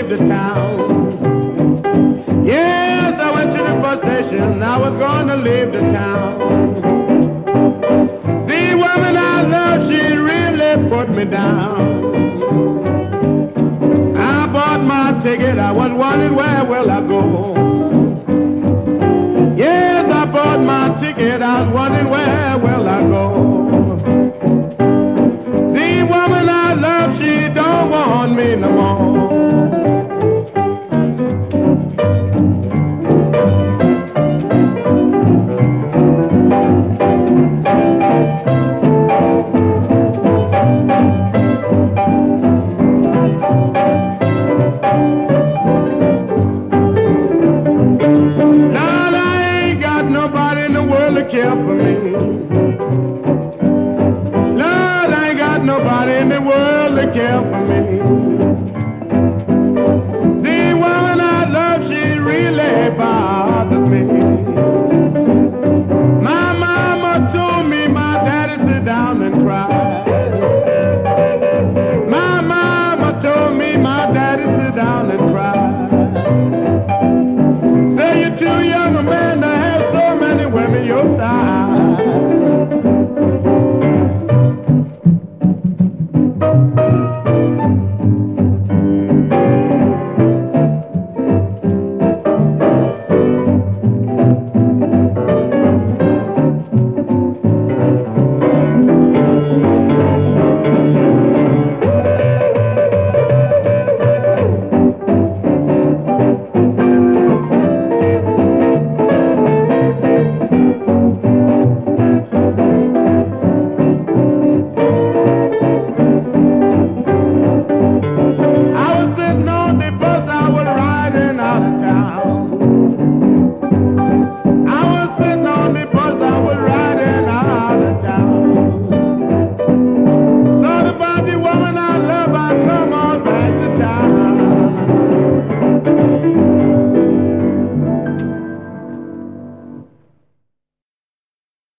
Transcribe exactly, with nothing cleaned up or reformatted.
leave the town. Yes, I went to the bus station, I was gonna leave the town. The woman I love, she really put me down. I bought my ticket, I was wondering where will I go. Yes, I bought my ticket, I was wondering where will I go. The woman I love, she don't want me no more. Care for me. Lord, I ain't got nobody in the world to care for me. The woman I love, she really bothered me. My mama told me my daddy sit down and cry. My mama told me my daddy sit down and cry. Say you're too young a man to have so many women your size.